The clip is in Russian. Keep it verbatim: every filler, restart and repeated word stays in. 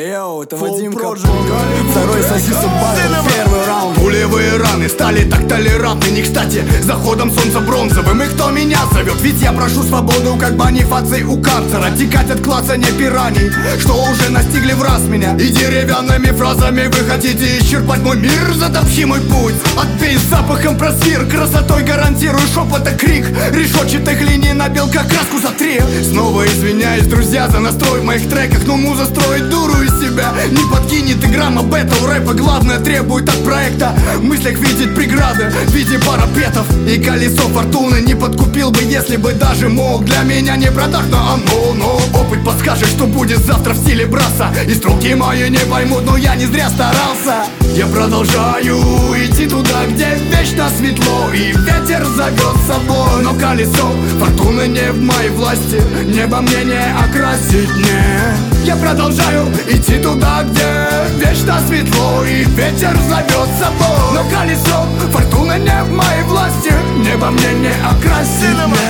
Йоу, это Вадим Капон. Второй сосисок батл, первый раунд. Пулевые раны стали так толерантны. Не кстати, заходом солнца бронзовым. И кто меня зовет? Ведь я прошу свободу, как Бонифаций у карцера. Текать от клацания пираний, что уже настигли в раз меня. И деревянными фразами вы хотите исчерпать мой мир. Затопчи мой путь, отпей с запахом просвир. Красотой гарантирую шепот и крик. Решетчатых линий набил как краску за три. Снова извиняюсь, друзья, за настрой в моих треках. Но муза строит дуру из себя, не подкинет и грамма бэтл рэпа. Главное требует от проекта в мыслях видеть преграды в виде парапетов. И колесо фортуны не подкупил бы, если бы даже мог. Для меня не продажно оно, но опыт подскажет, что будет завтра в стиле браса. И строки мои не поймут, но я не зря старался. Я продолжаю идти туда, где вечно светло и ветер зовет с собой. Но колесо фортуны не в моей власти, небо мне не окрасить, не. Я продолжаю идти туда, где вечно светло и ветер зовет с собой. Но колесо фортуны не в моей власти, небо мне не окрасить, не.